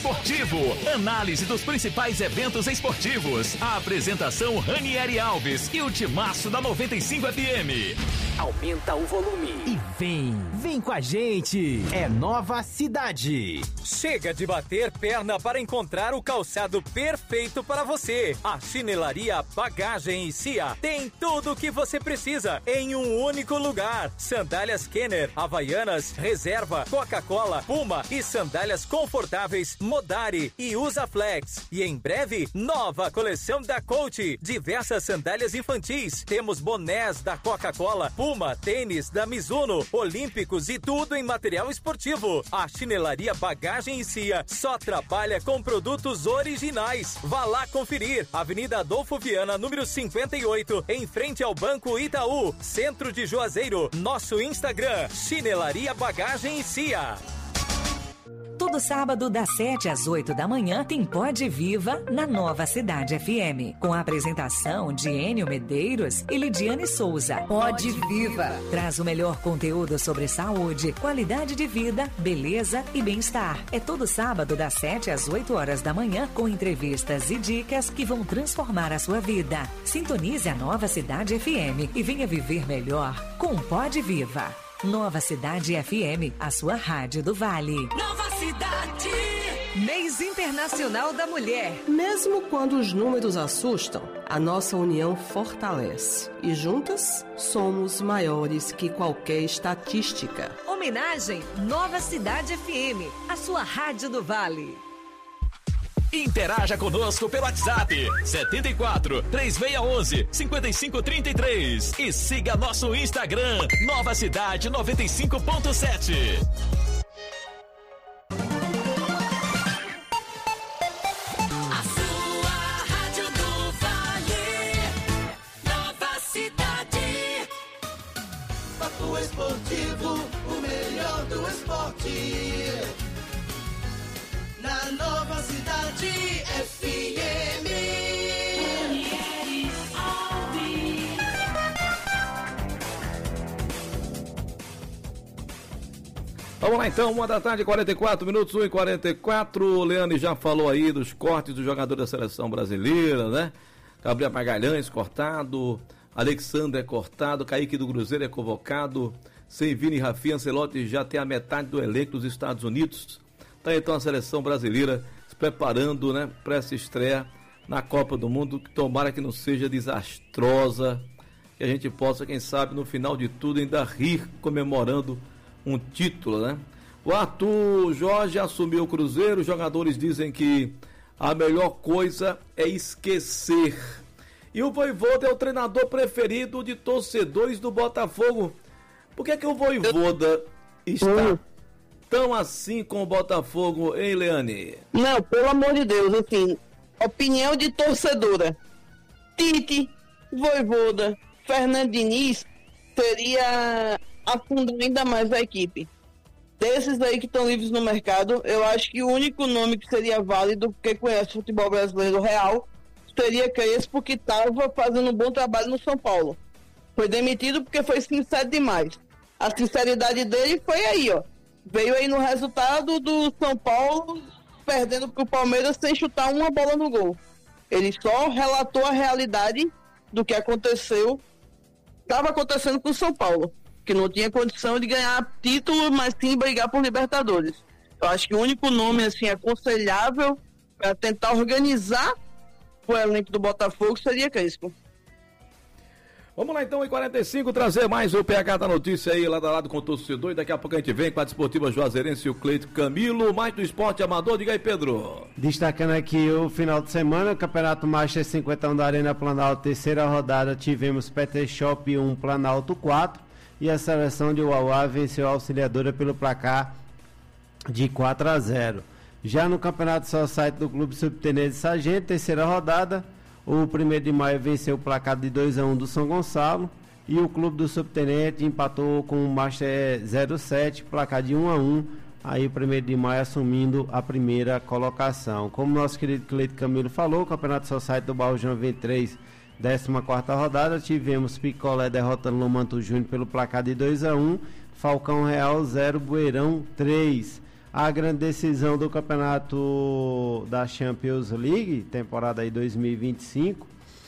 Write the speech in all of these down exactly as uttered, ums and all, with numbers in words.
Esportivo, análise dos principais eventos esportivos. A apresentação Ranieri Alves e o timaço da noventa e cinco F M. Aumenta o volume e vem, vem com a gente. É Nova Cidade. Chega de bater perna para encontrar o calçado perfeito para você. A Chinelaria Bagagem e Cia tem tudo o que você precisa em um único lugar. Sandálias Kenner, Havaianas, Reserva, Coca-Cola, Puma e sandálias confortáveis Modari e Usaflex. E em breve, nova coleção da Coach. Diversas sandálias infantis. Temos bonés da Coca-Cola, Puma, tênis da Mizuno, olímpicos e tudo em material esportivo. A Chinelaria Bagagem e Cia só trabalha com produtos originais. Vá lá conferir. Avenida Adolfo Viana, número cinquenta e oito, em frente ao Banco Itaú, centro de Juazeiro. Nosso Instagram, Chinelaria Bagagem e Cia. Todo sábado, das sete às oito da manhã, tem Pode Viva na Nova Cidade F M. Com a apresentação de Enio Medeiros e Lidiane Souza. Pode Viva traz o melhor conteúdo sobre saúde, qualidade de vida, beleza e bem-estar. É todo sábado, das sete às oito horas da manhã, com entrevistas e dicas que vão transformar a sua vida. Sintonize a Nova Cidade F M e venha viver melhor com Pode Viva. Nova Cidade F M, a sua rádio do Vale. Nova Cidade! Mês Internacional da Mulher. Mesmo quando os números assustam, a nossa união fortalece. E juntas, somos maiores que qualquer estatística. Homenagem Nova Cidade F M, a sua rádio do Vale. Interaja conosco pelo WhatsApp setenta e quatro, três seis um um, cinco cinco três três e siga nosso Instagram Nova Cidade noventa e cinco ponto sete. A sua rádio do Vale, Nova Cidade. Papo esportivo, o melhor do esporte. Na Nova Cidade F M. Ranieri Alves. Vamos lá então, uma da tarde, quarenta e quatro minutos, um e quarenta e quatro. O Leandro já falou aí dos cortes do jogador da seleção brasileira, né? Gabriel Magalhães cortado, Alexandre é cortado, Kaique do Cruzeiro é convocado, sem Vini e Rafinha, Ancelotti já tem a metade do elenco dos Estados Unidos. Tá então a seleção brasileira se preparando, né, para essa estreia na Copa do Mundo, que tomara que não seja desastrosa, que a gente possa, quem sabe, no final de tudo, ainda rir comemorando um título, né? O Arthur Jorge assumiu o Cruzeiro, os jogadores dizem que a melhor coisa é esquecer. E o Vojvoda é o treinador preferido de torcedores do Botafogo. Por que é que o Vojvoda está tão assim com o Botafogo, hein, Leane? Não, pelo amor de Deus, assim, opinião de torcedora. Tite, Vojvoda, Fernando Diniz seria afundar ainda mais a equipe. Desses aí que estão livres no mercado, eu acho que o único nome que seria válido, porque conhece o futebol brasileiro real, seria Crespo, que estava fazendo um bom trabalho no São Paulo. Foi demitido porque foi sincero demais. A sinceridade dele foi aí, ó. Veio aí no resultado do São Paulo perdendo para o Palmeiras sem chutar uma bola no gol. Ele só relatou a realidade do que aconteceu, estava acontecendo com o São Paulo, que não tinha condição de ganhar título, mas sim brigar por Libertadores. Eu acho que o único nome assim aconselhável para tentar organizar o elenco do Botafogo seria Crespo. Vamos lá então, em quarenta e cinco, trazer mais o P H da notícia aí, lado a lado com o torcedor, e daqui a pouco a gente vem com a Desportiva Juazeirense e o Cleito Camilo, mais do esporte amador. Diga aí, Pedro. Destacando aqui o final de semana, o Campeonato Master cinquenta e um da Arena Planalto, terceira rodada, tivemos Pet Shop um, Planalto quatro, e a seleção de Uauá venceu a Auxiliadora pelo placar de quatro a zero. Já no Campeonato Society do Clube Subtenente Sargento, terceira rodada, o primeiro de maio venceu o placar de dois a um do São Gonçalo, e o Clube do Subtenente empatou com o Master zero sete, placar de um a um, aí o primeiro de maio assumindo a primeira colocação. Como nosso querido Cleito Camilo falou, o Campeonato Society do Barro João vinte e três, décima quarta rodada, tivemos Picolé derrotando Lomanto Júnior pelo placar de dois a um, Falcão Real zero, Bueirão três. a grande decisão do campeonato da Champions League, temporada aí dois mil e vinte e cinco,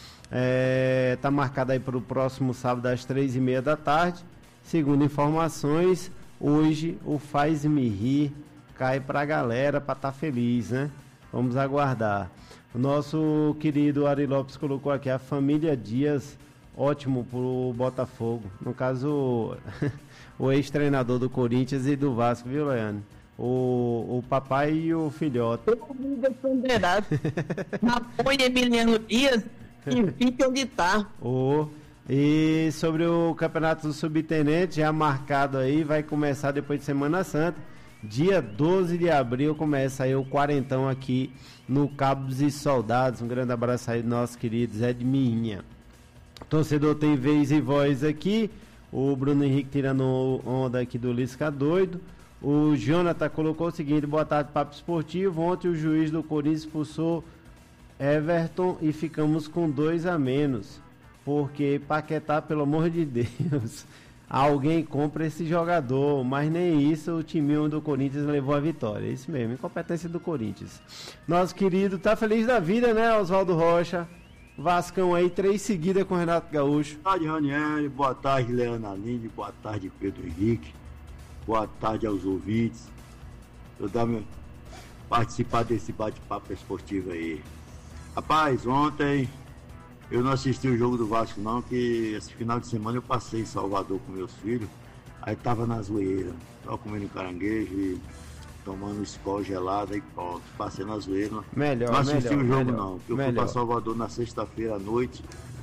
é, tá marcada aí para o próximo sábado às três e meia da tarde. Segundo informações, hoje o Faz-me Rir cai para a galera para estar tá feliz, né? Vamos aguardar. O nosso querido Ari Lopes colocou aqui a família Dias, ótimo pro Botafogo. No caso, o ex-treinador do Corinthians e do Vasco, viu, Leandro? O, o papai e o filhote. Todo mundo é ponderado. Apoio Emiliano Dias e fica onde tá. Oh, e sobre o Campeonato do Subtenente, já marcado aí, vai começar depois de Semana Santa. Dia doze de abril começa aí o quarentão aqui no Cabos e Soldados. Um grande abraço aí do nosso querido Zé de Minha. Torcedor tem vez e voz aqui. O Bruno Henrique tirando onda aqui do Lisca Doido. O Jonathan colocou o seguinte: boa tarde, Papo Esportivo. Ontem o juiz do Corinthians expulsou Everton e ficamos com dois a menos. Porque Paquetá, pelo amor de Deus, alguém compra esse jogador. Mas nem isso o time do Corinthians levou a vitória. Isso mesmo, incompetência do Corinthians. Nosso querido tá feliz da vida, né, Oswaldo Rocha? Vascão aí, três seguidas com o Renato Gaúcho. Boa tarde, Ranieri. Boa tarde, Leandro Aline. Boa tarde, Pedro Henrique. Boa tarde aos ouvintes. Eu dar meu... participar desse bate-papo esportivo aí. Rapaz, ontem eu não assisti o jogo do Vasco não, que esse final de semana eu passei em Salvador com meus filhos. Aí tava na zoeira, tava comendo caranguejo e tomando escola gelada e pronto. Passei na zoeira. Melhor, não assisti melhor, o jogo melhor, não, porque eu melhor. fui pra Salvador na sexta-feira à noite.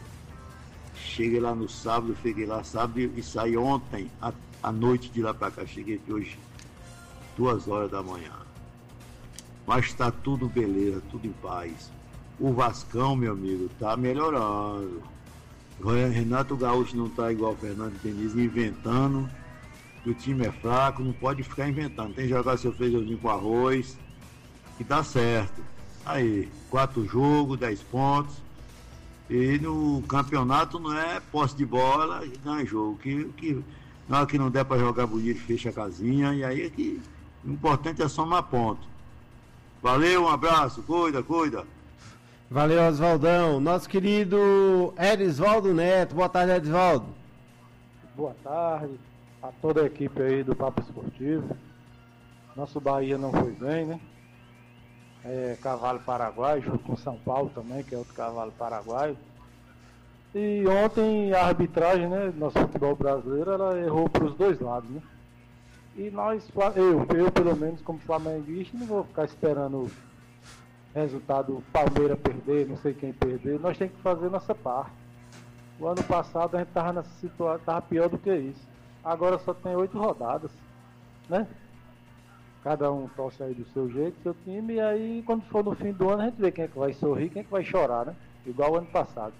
Cheguei lá no sábado, fiquei lá sábado e saí ontem à, à noite de lá pra cá. Cheguei aqui hoje duas horas da manhã. Mas tá tudo beleza, tudo em paz. O Vascão, meu amigo, tá melhorando. O Renato Gaúcho não tá igual o Fernando Diniz inventando que o time é fraco, não pode ficar inventando. Tem que jogar seu feijãozinho com arroz, que dá certo. Aí, quatro jogos, dez pontos. E no campeonato não é posse de bola e ganha jogo. Que, que, na hora que não der para jogar bonito, fecha a casinha. E aí é que o importante é somar ponto. Valeu, um abraço, cuida, cuida. Valeu, Oswaldão. Nosso querido Erisvaldo Neto. Boa tarde, Erisvaldo. Boa tarde a toda a equipe aí do Papo Esportivo. Nosso Bahia não foi bem, né? É, cavalo paraguaio, junto com São Paulo também, que é outro cavalo paraguaio. E ontem a arbitragem, né, nosso futebol brasileiro, ela errou para os dois lados, né? E nós, eu, eu pelo menos como flamenguista, não vou ficar esperando resultado Palmeiras perder, não sei quem perder. Nós temos que fazer nossa parte. O ano passado a gente estava nessa situação, estava pior do que isso. Agora só tem oito rodadas, né? Cada um torce aí do seu jeito, seu time, e aí quando for no fim do ano a gente vê quem é que vai sorrir, quem é que vai chorar, né? Igual o ano passado.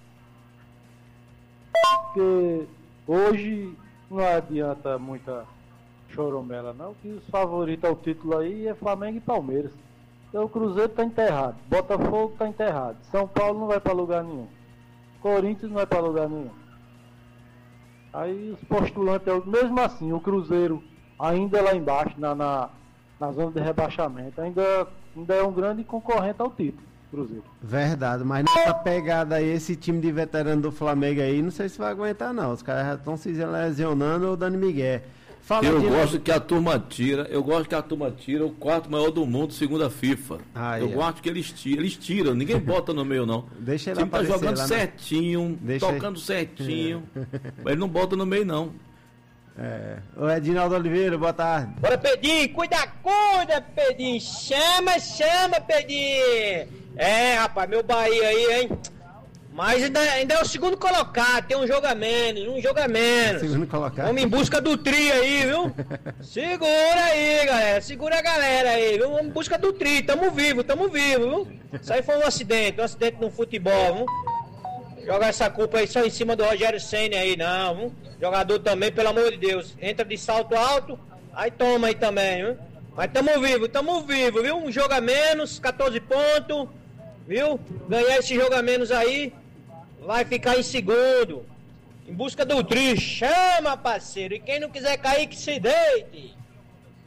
Porque hoje não adianta muita choromela não, que os favoritos ao título aí é Flamengo e Palmeiras. Então o Cruzeiro tá enterrado, Botafogo tá enterrado, São Paulo não vai para lugar nenhum, Corinthians não vai para lugar nenhum. Aí os postulantes, mesmo assim, o Cruzeiro ainda lá embaixo, na, na, na zona de rebaixamento, ainda, ainda é um grande concorrente ao título, Cruzeiro. Verdade, mas nessa pegada aí, esse time de veterano do Flamengo aí, não sei se vai aguentar não, os caras já estão se lesionando ou dando migué. Fala eu de... gosto que a turma tira, eu gosto que a turma tira o quarto maior do mundo, segundo a FIFA. Ah, eu é. gosto que eles tiram, eles tiram, ninguém bota no meio não. Deixa ele o time tá jogando lá, certinho, né? tocando ele... certinho, mas ele não bota no meio não. É. O Edinaldo Oliveira, boa tarde. Bora, Pedinho, cuida, cuida, Pedinho, chama, chama, Pedinho. É, rapaz, meu Bahia aí, hein? Mas ainda, ainda é o segundo colocado, tem um jogo a menos, um jogo a menos. Segundo colocado? Vamos em busca do tri aí, viu? Segura aí, galera, segura a galera aí, viu? Vamos em busca do tri, tamo vivo, tamo vivo, viu? Isso aí foi um acidente, um acidente no futebol, viu? Jogar essa culpa aí só em cima do Rogério Ceni aí, não, viu? Jogador também, pelo amor de Deus, entra de salto alto, aí toma aí também, viu? Mas tamo vivo, tamo vivo, viu? Um jogo a menos, catorze pontos, viu? Ganhar esse jogo a menos aí, vai ficar em segundo, em busca do tri. Chama, parceiro, e quem não quiser cair, que se deite.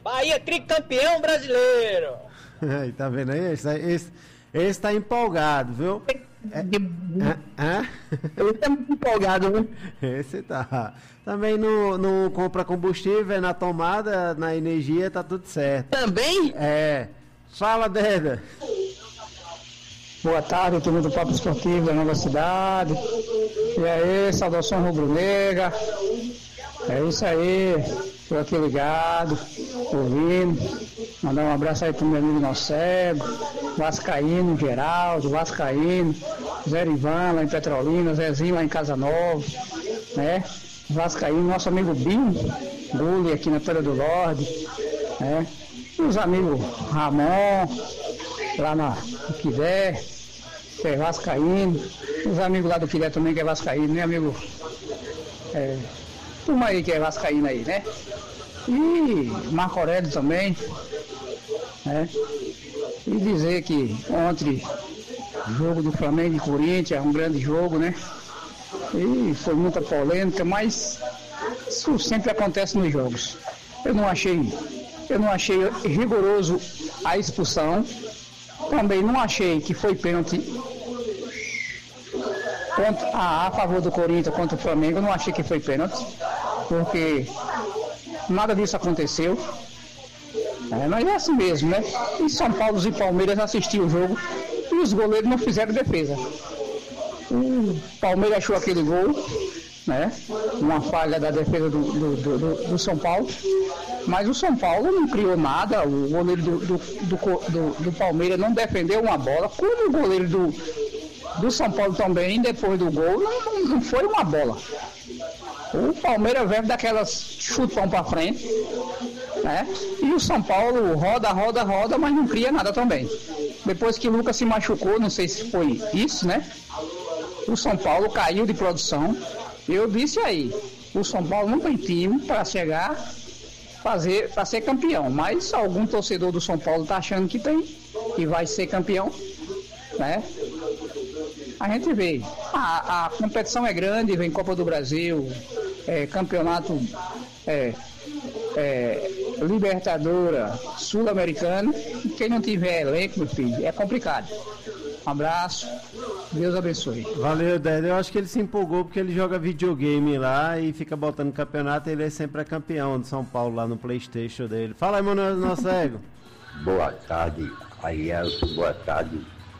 Bahia tricampeão brasileiro. Aí, tá vendo aí? Esse, esse, esse tá empolgado, viu? É, é, é? Eu tô muito empolgado, viu? Esse tá. Também não, não compra combustível, é na tomada, na energia, tá tudo certo. Também? É. Fala, Deda. Boa tarde, turma do Papo Esportivo da Nova Cidade. E aí, saudação rubro-negra. É isso aí. Tô aqui ligado, ouvindo. Mandar um abraço aí pro meu amigo Nocego, Vascaíno, Geraldo, Vascaíno, Zé Ivan lá em Petrolina, Zezinho lá em Casa Nova, né? Vascaíno, nosso amigo Binho, Gulli aqui na Pedra do Lorde, né? E os amigos Ramon, lá na Quidé, que é Vascaíno, os amigos lá do Quidé também que é Vascaíno, né, amigo? É, turma aí que é Vascaíno aí, né? E Marco Aurélio também, né? E dizer que ontem, jogo do Flamengo e Corinthians, um grande jogo, né? E foi muita polêmica, mas isso sempre acontece nos jogos. Eu não achei, eu não achei rigoroso a expulsão. Também não achei que foi pênalti contra, a, a favor do Corinthians contra o Flamengo. Eu não achei que foi pênalti, porque nada disso aconteceu. É, mas é assim mesmo, né? E São Paulo e Palmeiras assistiram o jogo e os goleiros não fizeram defesa. O Palmeiras achou aquele gol, né? Uma falha da defesa do, do, do, do São Paulo. Mas o São Paulo não criou nada, o goleiro do, do, do, do, do Palmeiras não defendeu uma bola, como o goleiro do, do São Paulo também, depois do gol, não, não foi uma bola. O Palmeiras veio daquelas chutão para frente, né? E o São Paulo roda, roda, roda, mas não cria nada também. Depois que o Lucas se machucou, não sei se foi isso, né? O São Paulo caiu de produção. Eu disse aí, o São Paulo não tem time para chegar fazer para ser campeão, mas algum torcedor do São Paulo está achando que tem, que vai ser campeão, né? A gente vê, a, a competição é grande, vem Copa do Brasil, é, campeonato é, é, Libertadora, Sul-Americana, quem não tiver elenco, meu filho, é complicado. Um abraço, Deus abençoe. Valeu, Dede. Eu acho que ele se empolgou porque ele joga videogame lá e fica botando campeonato. Ele é sempre é campeão de São Paulo lá no PlayStation dele. Fala aí, mano, nosso ego. Boa tarde, Arielson. Boa tarde,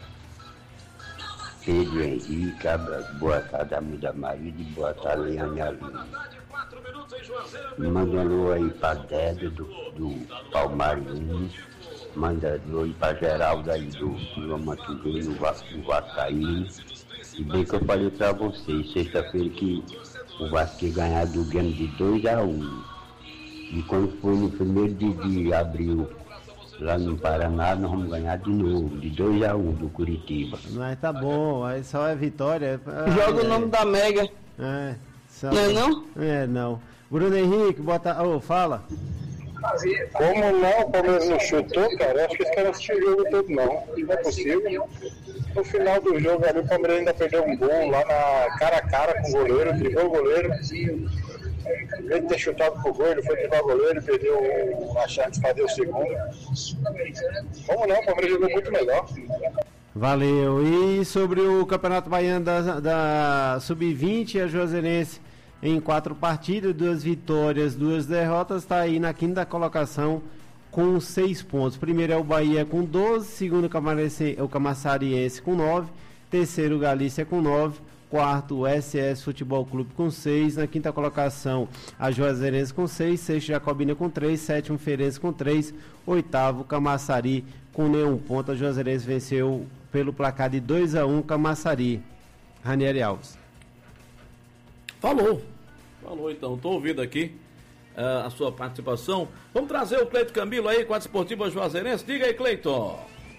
Pedro Henrique. Boa tarde, Amida Maria. Boa tarde, Leane Alina. Manda um alô aí pra Dede do, do Palmarinho. Manda alô aí pra Geraldo aí do Loma Tugueiro, no Vascaíno. E bem que eu falei pra vocês, sexta-feira que o Vasco ia ganhar do Grêmio de dois a um. E quando foi no primeiro dia de abril, lá no Paraná, nós vamos ganhar de novo, de dois a um do Curitiba. Mas tá bom, aí só é vitória. Ah, Joga é. o nome da Mega. É, só... Não é não? É, não. Bruno Henrique, bota... Ô, oh, fala. Como não, o Palmeiras não chutou, cara? Eu acho que eles querem assistir o jogo todo, não. Não é possível. No final do jogo ali, o Palmeiras ainda perdeu um gol lá na cara a cara com o goleiro, driblou o goleiro. Em vez de ter chutado pro gol, ele foi driblar o goleiro e perdeu a chance de fazer o segundo. Como não, o Palmeiras jogou muito melhor. Valeu. E sobre o Campeonato Baiano da, da sub vinte, a Juazeirense em quatro partidas, duas vitórias, duas derrotas, está aí na quinta colocação com seis pontos. Primeiro é o Bahia com doze, segundo o Camaçariense com nove, terceiro o Galícia com nove, quarto o S S Futebol Clube com seis, na quinta colocação a Juazeirense com seis, sexto Jacobina com três, sétimo Feirense com três, oitavo Camaçari com nenhum ponto. A Juazeirense venceu pelo placar de dois a um Camaçari. Ranieri Alves. Falou. Falou então, estou ouvindo aqui uh, a sua participação. Vamos trazer o Cleiton Camilo aí com a Desportiva Juazeirense. Diga aí, Cleiton.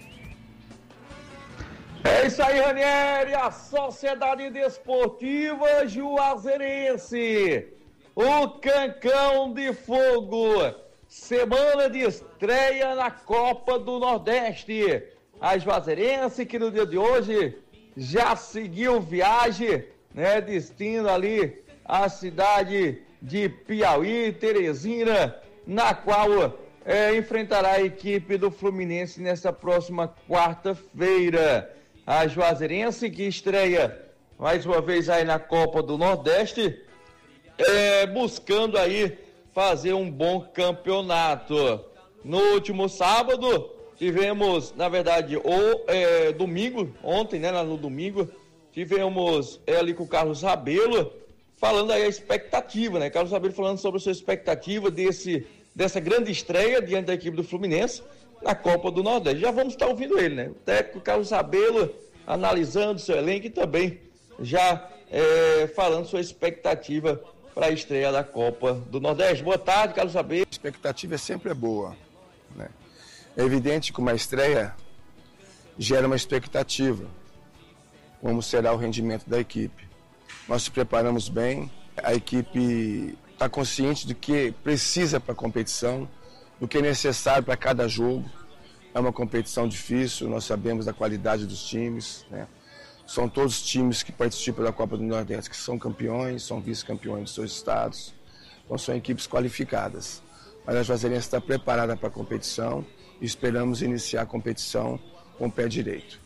É isso aí, Ranieri, a Sociedade Desportiva Juazeirense. O Cancão de Fogo. Semana de estreia na Copa do Nordeste. A Juazeirense que no dia de hoje já seguiu viagem, né, destino ali a cidade de Piauí, Teresina, na qual é, enfrentará a equipe do Fluminense nesta próxima quarta-feira. A Juazeirense, que estreia mais uma vez aí na Copa do Nordeste, é, buscando aí fazer um bom campeonato. No último sábado, tivemos, na verdade, o é, domingo, ontem, né, lá no domingo, tivemos é, ali com o Carlos Rabelo, falando aí a expectativa, né? Carlos Rabelo falando sobre a sua expectativa desse, dessa grande estreia diante da equipe do Fluminense na Copa do Nordeste. Já vamos estar ouvindo ele, né? O técnico Carlos Rabelo analisando seu elenco e também já é, falando sua expectativa para a estreia da Copa do Nordeste. Boa tarde, Carlos Rabelo. A expectativa é sempre boa, né? É evidente que uma estreia gera uma expectativa, como será o rendimento da equipe. Nós se preparamos bem, a equipe está consciente do que precisa para a competição, do que é necessário para cada jogo. É uma competição difícil, nós sabemos da qualidade dos times, né? São todos times que participam da Copa do Nordeste, que são campeões, são vice-campeões dos seus estados, então são equipes qualificadas. Mas a Juazeirense está preparada para a competição e esperamos iniciar a competição com o pé direito.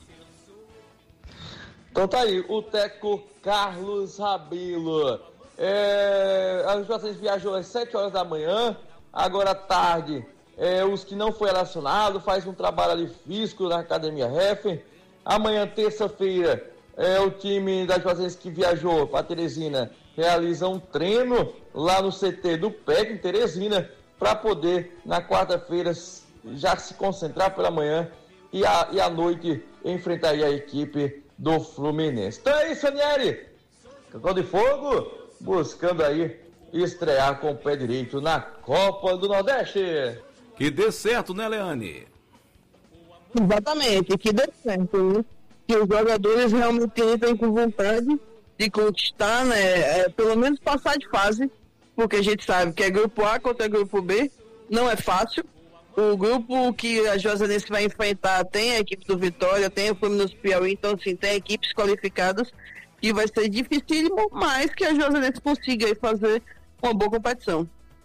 Então tá aí, o técnico Carlos Rabelo. É, a Juazeirense viajou às sete horas da manhã, agora à tarde, é, os que não foi relacionado, faz um trabalho ali físico na Academia Refer. Amanhã, terça-feira, é, o time da Juazeirense que viajou para Teresina realiza um treino lá no C T do P E C, em Teresina, para poder, na quarta-feira, já se concentrar pela manhã e, a, e à noite enfrentar a equipe do Fluminense. Então é isso, Anieri. Cacau de Fogo, buscando aí estrear com o pé direito na Copa do Nordeste. Que dê certo, né, Leane? Exatamente, que dê certo, né? Que os jogadores realmente entrem com vontade de conquistar, né? É, pelo menos passar de fase, porque a gente sabe que é grupo A contra grupo B, não é fácil. O grupo que a Juazeirense vai enfrentar tem a equipe do Vitória, tem o Fluminense Piauí, então assim, tem equipes qualificadas que vai ser dificílimo, mas que a Juazeirense consiga aí fazer uma boa competição.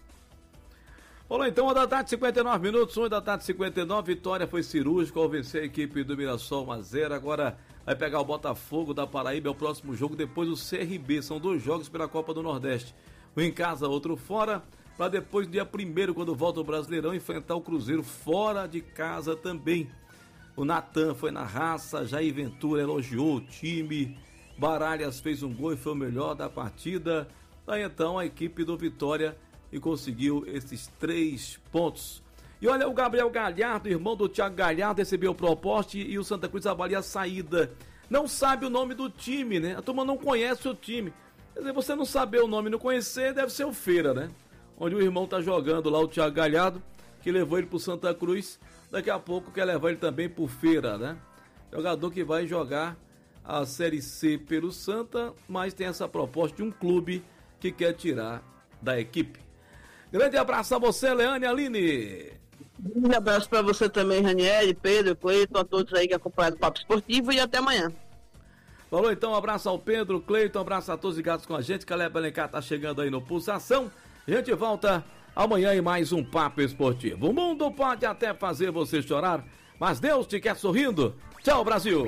Olá, então, uma da tarde, cinquenta e nove minutos, uma da tarde, cinquenta e nove, Vitória foi cirúrgica ao vencer a equipe do Mirassol um a zero, agora vai pegar o Botafogo da Paraíba, é o próximo jogo, depois o C R B, são dois jogos pela Copa do Nordeste, um em casa, outro fora, para depois, dia primeiro, quando volta o Brasileirão, enfrentar o Cruzeiro fora de casa também. O Natan foi na raça, Jair Ventura elogiou o time, Baralhas fez um gol e foi o melhor da partida. Daí então a equipe do Vitória e conseguiu esses três pontos. E olha, o Gabriel Galhardo, irmão do Thiago Galhardo, recebeu o proposta e o Santa Cruz avalia a saída. Não sabe o nome do time, né? A turma não conhece o time. Quer dizer, você não saber o nome e não conhecer, deve ser o Feira, né? Onde o irmão tá jogando lá, o Thiago Galhardo, que levou ele pro Santa Cruz. Daqui a pouco quer levar ele também pro Feira, né? Jogador que vai jogar a Série C pelo Santa, mas tem essa proposta de um clube que quer tirar da equipe. Grande abraço a você, Leane Aline. Um grande abraço para você também, Ranieri, Pedro, Cleiton, a todos aí que acompanham o Papo Esportivo e até amanhã. Falou então, um abraço ao Pedro, Cleiton, um abraço a todos ligados com a gente. Caleb Alencar tá chegando aí no Pulsação. A gente volta amanhã em mais um Papo Esportivo. O mundo pode até fazer você chorar, mas Deus te quer sorrindo. Tchau, Brasil.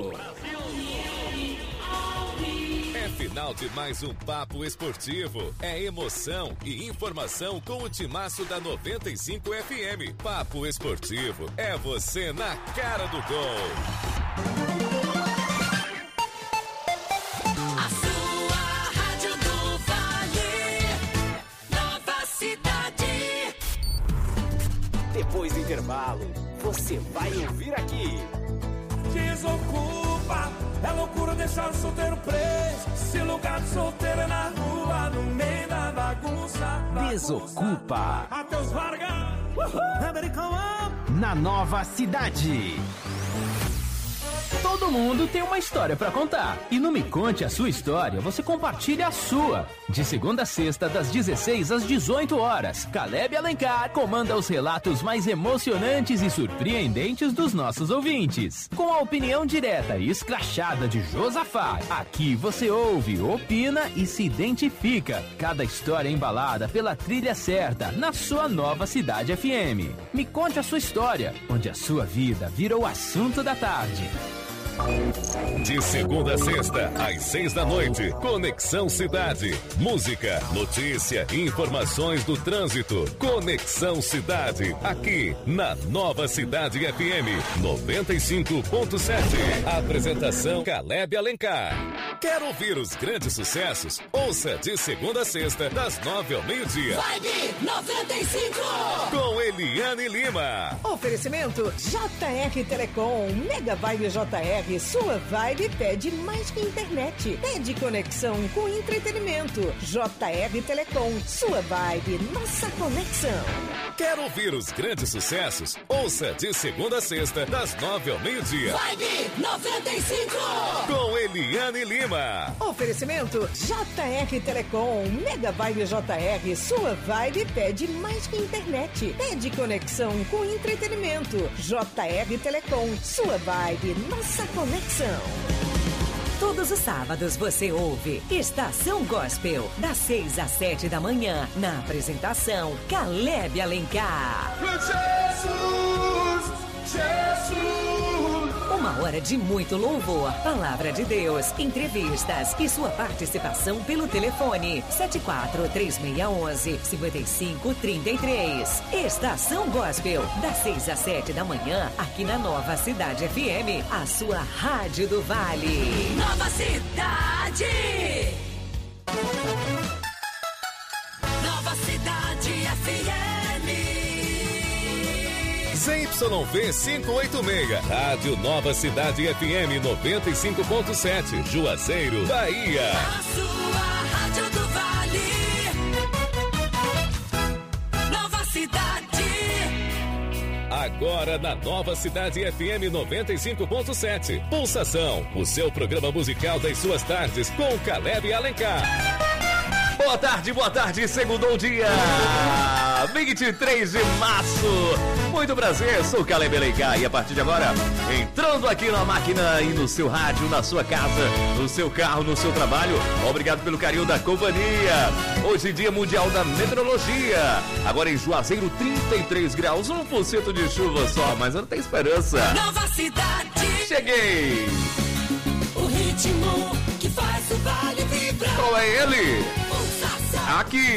É final de mais um Papo Esportivo. É emoção e informação com o timaço da noventa e cinco F M. Papo Esportivo é você na cara do gol. Depois do intervalo, você vai ouvir aqui. Desocupa, é loucura deixar o solteiro preso. Se lugar de solteiro é na rua, no meio da bagunça. Desocupa. Matheus Vargas, na Nova Cidade. Todo Todo mundo tem uma história pra contar. E no Me Conte a Sua História, você compartilha a sua. De segunda a sexta, das dezesseis às dezoito horas, Caleb Alencar comanda os relatos mais emocionantes e surpreendentes dos nossos ouvintes. Com a opinião direta e escrachada de Josafá, aqui você ouve, opina e se identifica. Cada história embalada pela trilha certa, na sua Nova Cidade F M. Me Conte a Sua História, onde a sua vida vira o assunto da tarde. De segunda a sexta, às seis da noite, Conexão Cidade. Música, notícia e informações do trânsito. Conexão Cidade, aqui na Nova Cidade F M noventa e cinco ponto sete. Apresentação Caleb Alencar. Quer ouvir os grandes sucessos? Ouça de segunda a sexta, das nove ao meio-dia. Vibe noventa e cinco. Com Eliane Lima. Oferecimento J R Telecom, Mega Vibe J R. Sua vibe pede mais que internet. Pede conexão com entretenimento. J R Telecom, sua vibe, nossa conexão. Quer ouvir os grandes sucessos? Ouça de segunda a sexta, das nove ao meio-dia. Vibe noventa e cinco. Com Eliane Lima. Oferecimento J R Telecom, Mega Vibe J R. Sua vibe pede mais que internet. Pede conexão com entretenimento. J R Telecom, sua vibe, nossa conexão. Todos os sábados você ouve Estação Gospel, das seis às sete da manhã, na apresentação Caleb Alencar. Jesus, Jesus. Uma hora de muito louvor, palavra de Deus, entrevistas e sua participação pelo telefone sete quatro três seis um um cinco cinco três três. Estação Gospel, das seis às sete da manhã, aqui na Nova Cidade F M, a sua Rádio do Vale. Nova Cidade. Nova Cidade F M. Z Y V quinhentos e oitenta e seis, Rádio Nova Cidade F M noventa e cinco ponto sete, Juazeiro, Bahia. A sua Rádio do Vale. Nova Cidade. Agora na Nova Cidade F M noventa e cinco ponto sete. Pulsação, o seu programa musical das suas tardes com Caleb Alencar. Boa tarde, boa tarde, segundou o dia, vinte e três de março. Muito prazer, sou o Caleb Alencar e a partir de agora, entrando aqui na máquina e no seu rádio, na sua casa, no seu carro, no seu trabalho. Obrigado pelo carinho da companhia. Hoje, Dia Mundial da Meteorologia. Agora em Juazeiro, trinta e três graus, um por cento de chuva só, mas não tem esperança. Nova Cidade. Cheguei. O ritmo que faz o vale vibrar. Qual é ele? Pulsação. Aqui.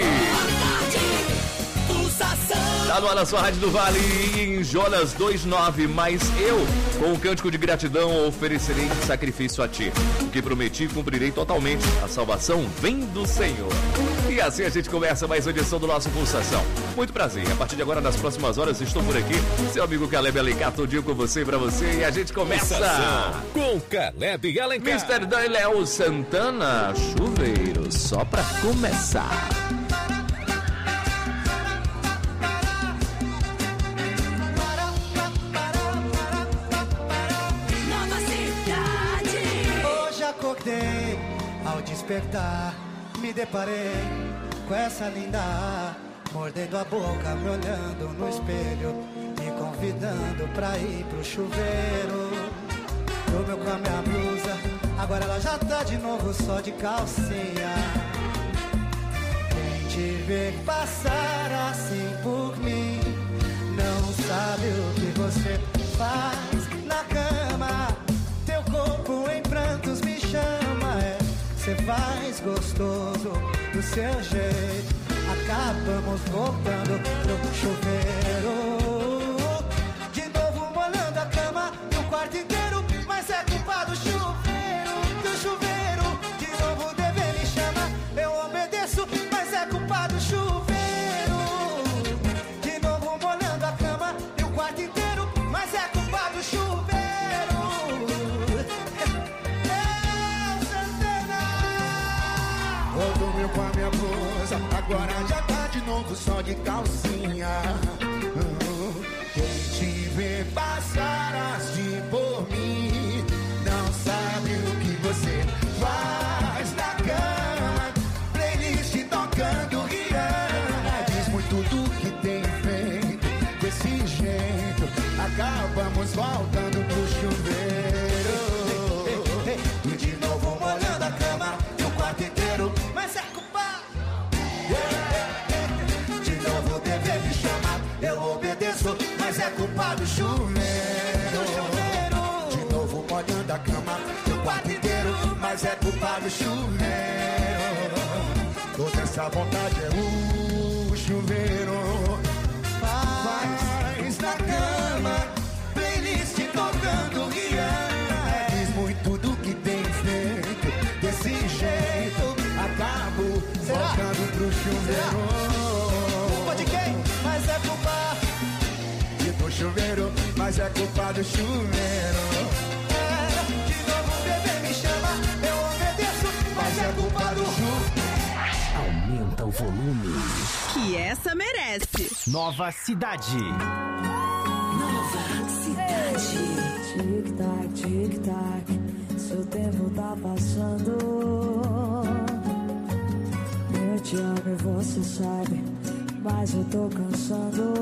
Pulsação. Tá no ar na sua Rádio do Vale em Jonas vinte e nove, mas eu, com um cântico de gratidão, oferecerei sacrifício a ti. O que prometi, cumprirei totalmente. A salvação vem do Senhor. E assim a gente começa mais uma edição do nosso Pulsação. Muito prazer. A partir de agora, nas próximas horas, estou por aqui. Seu amigo Caleb Alencar, todo dia com você e pra você. E a gente começa Pulsação com Caleb Alencar. mister Daniel Santana, Chuveiro, só pra começar. Acordei ao despertar, me deparei com essa linda, mordendo a boca, me olhando no espelho, me convidando pra ir pro chuveiro. Dormiu com a minha blusa, agora ela já tá de novo só de calcinha. Quem te vê passar assim por mim, não sabe o que você faz na cama. Teu corpo em prantos me chama, é. Cê faz gostoso do seu jeito. Acabamos voltando pro chuveiro. De novo molhando a cama no quarto inteiro, mas é culpa do chuveiro, do chuveiro. De novo dever me chama, eu obedeço, mas é culpa do chuveiro. De novo molhando a cama e o quarto inteiro, mas é culpa do chuveiro. Dormiu com a minha blusa, agora já tá de novo só de calcinha. Quem te vê passar assim por mim, não Depois voltando pro chuveiro. E de novo molhando a cama e o quarto inteiro. Mas é culpa. De novo bebê me chama, eu obedeço, mas é culpa do chuveiro. De novo molhando a cama e o quarto inteiro. Mas é culpa do chuveiro. Toda essa vontade é o chuveiro. Faz na cama, playlist tocando Rihanna. Diz muito do que tem feito. Desse jeito, acabo voltando pro chuveiro. Culpa de quem? Mas é culpa de do chuveiro. Mas é culpa do chuveiro. É, de novo o bebê me chama, eu obedeço. Mas é culpa do chuveiro. Aumenta o volume. Que essa merece. Nova Cidade. Nova Cidade. Tic-tac, tic-tac, seu tempo tá passando. Eu te amo e você sabe, mas eu tô cansando.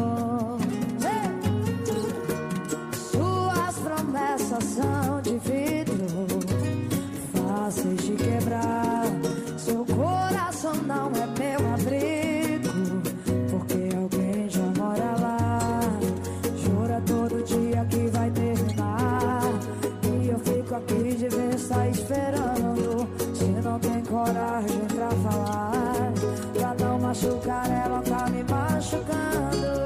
Suas promessas são de vidro, fáceis de quebrar. Seu coração não é meu abrigo, porque alguém já mora lá. Jura todo dia que vai terminar, e eu fico aqui de besta esperando. Se não tem coragem pra falar, pra não machucar ela, tá me machucando.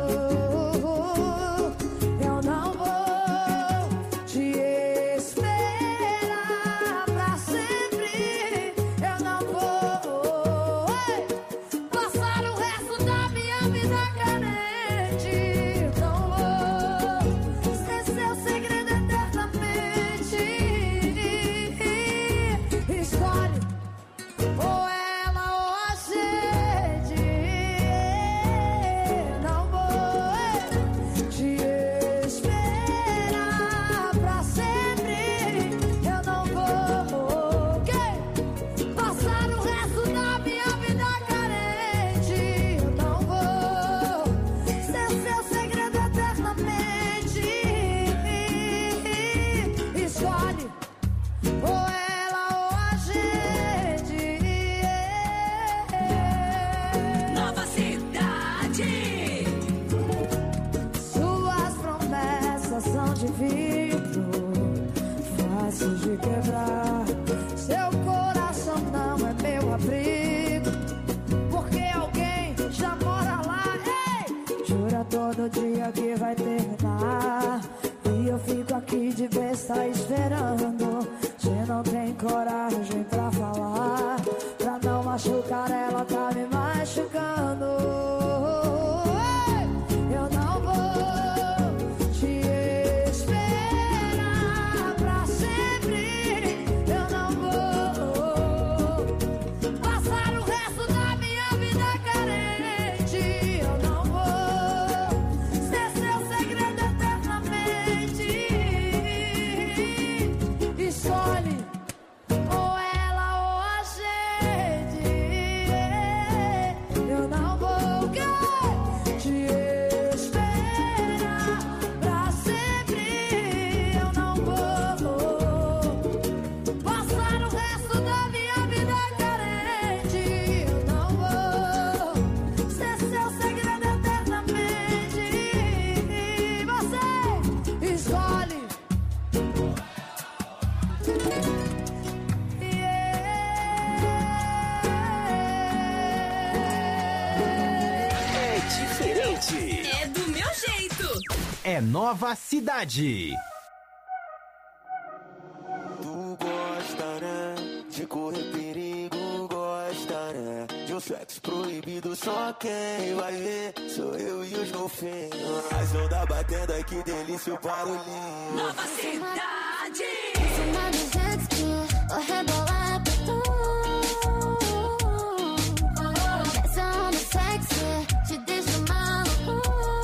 Eu não vou te esperar pra sempre. Eu não vou ei, passar o resto da minha vida carente. Eu não vou ser seu segredo eternamente. Escolhe ou ela ou a gente. Eu não vou te esperar pra sempre. Eu não vou que passar o resto da minha vida carente. Eu não vou ser seu segredo eternamente. Escolhe ou ela ou a gente. Nova Cidade. Suas promessas são de vidro, fáceis de quebrar. Seu coração não é meu abrigo, porque alguém já mora lá. Ei! Jura todo dia que vai terminar, e eu fico aqui de besta esperando. Se não tem coragem pra falar, pra não machucar ela, tá me machucando. Ei! Eu não vou te esperar pra sempre. Eu não vou passar o resto da minha vida carente. Eu não vou ser seu segredo eternamente. Escolhe ou ela ou a gente. Eu não vou te esperar pra sempre. Eu não vou passar o resto da minha vida carente. Eu não vou ser seu segredo eternamente. Você escolhe. É diferente. É do meu jeito. É Nova Cidade. Tu gosta, né? De correr perigo, gosta, né? De um sexo proibido, só quem vai ver sou eu e os golfinhos. As ondas batendo, ai que delícia o barulhinho. Nova Cidade. Vou rebolar pra tu. Essa onda sexy te deixa maluco.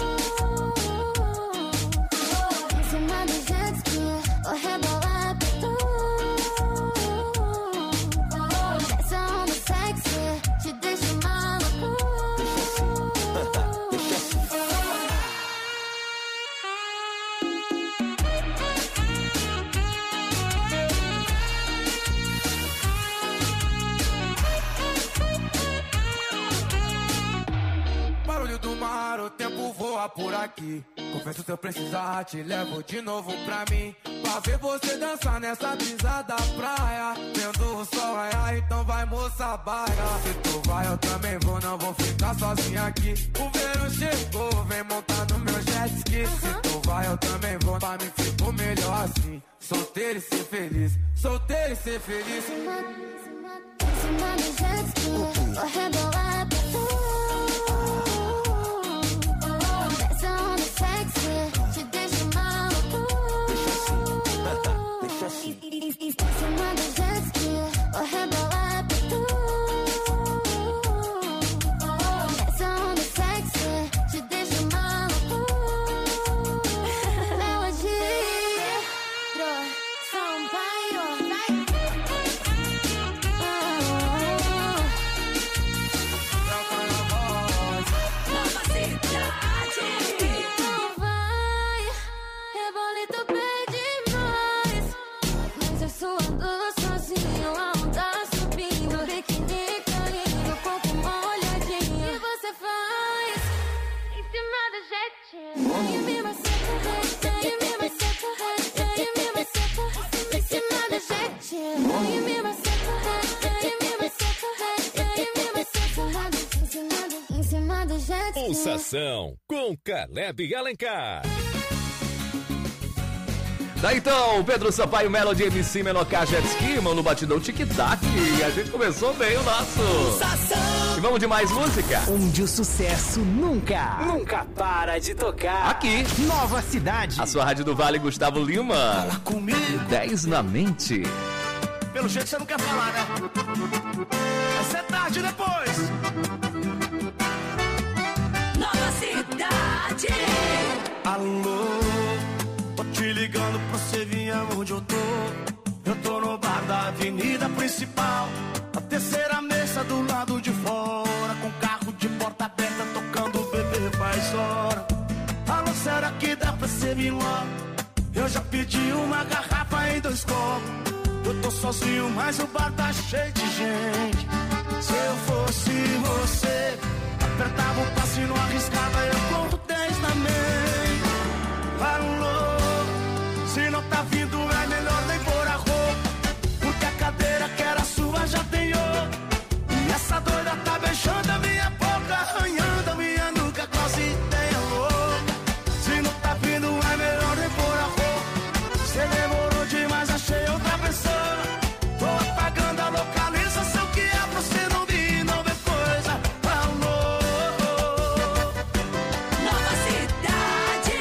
Em cima do jet ski, vou rebolar pra tu. Essa onda sexy te deixa maluco. por aqui. Confesso se eu precisar, te levo de novo pra mim. Pra ver você dançar nessa brisa da praia. Vendo o sol raiar, então vai moça baia. Se tu vai eu também vou, não vou ficar sozinho aqui. O verão chegou, vem montar no meu jet ski. Se tu vai eu também vou, pra mim ficou melhor assim. Solteiro e ser feliz, solteiro e ser feliz. Em cima do jet ski, vou rebolar pra tu. Essa onda sexy, te deixa maluco. Deixa assim, deixa assim. Em cima do jet ski, vou rebolar pra tu. Essa onda sexy, te deixa maluco. Leandro, Sampaio, vai. Nova cidade. Então vai, rebolito bem demais. Mas eu suando sozinho, a onda subindo, biquíni caindo, corpo molhadinho. E você faz em cima do jetinho. E me maceta, e me maceta, e me maceta, em cima do jetinho. E me maceta, e me maceta, e me maceta, em cima do jetinho. Pulsação com Caleb Alencar. Daí então, Pedro Sampaio, Melody, M C, Menocá, Jet Ski, mano, no batidão tic-tac. E a gente começou bem o nosso. Pulsação. E vamos de mais música? Onde o sucesso nunca, nunca para de tocar. Aqui, Nova Cidade. a sua rádio do Vale, Gustavo Lima. Fala comigo. dez na mente. Pelo jeito você não quer falar, né? Vai ser tarde depois. Nova cidade. Alô, tô te ligando pra você vir aonde eu tô. Eu tô no bar da avenida principal, a terceira mesa do lado de fora, com carro de porta aberta tocando o bebê faz hora. Alô, será que dá pra você vir logo? Eu já pedi uma garrafa e dois copos. Eu tô sozinho, mas o bar tá cheio de gente. Se eu fosse você, apertava o passo e não arriscava, eu corro dez na mente. Alô, se não tá vindo é melhor nem pôr a roupa, porque a cadeira que era sua já tem outra. E essa doida tá beijando a minha boca, arranhando a minha nuca, quase tem louca. Se não tá vindo é melhor nem pôr a roupa. Você demorou demais, achei outra pessoa. Tô apagando a localização que é pra você não vir e não ver coisa. Alô, Nova cidade.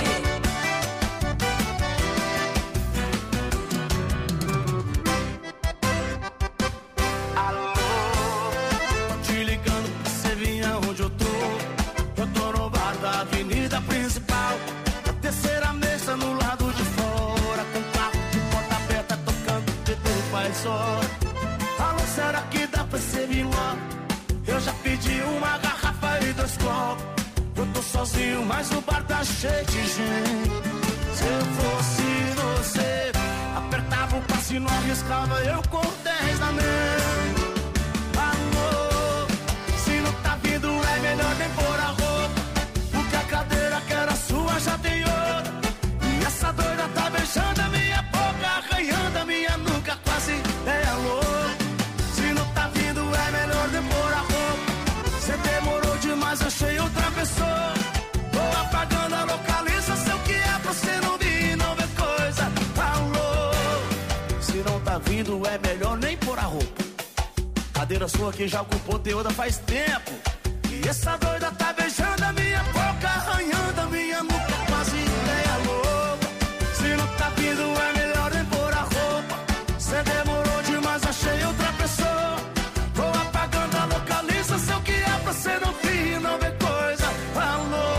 alô, tô te ligando pra você vir aonde eu tô. Eu tô no bar da avenida principal, a terceira mesa no lado de fora, com carro de porta aberta tocando bebê faz hora. Alô, será que dá pra você vir logo? Eu já pedi uma garrafa e dois copos. Eu tô sozinho, mas o bar tá cheio de gente. Se eu fosse você, apertava o passo e não arriscava, eu corro dez na mente. Alô, se não tá vindo é melhor nem pôr a roupa, porque a cadeira que era sua já tem outra. E essa doida tá beijando a minha boca, arranhando a minha nuca, quase é louca. Se não tá vindo é melhor nem pôr a roupa. Você demorou demais, achei outra pessoa. Tô apagando a localização que é pra você não vir e não ver coisa. Alô, se não tá vindo é melhor nem pôr a roupa. Cadeira sua que já ocupou teoda faz tempo. E essa doida tá beijando a minha boca, arranhando a minha nuca, quase ideia louca. Se não tá vindo é melhor nem pôr a roupa. Você demorou demais, achei outra pessoa. Tô apagando a localização que é pra você não vir e não ver coisa. Alô,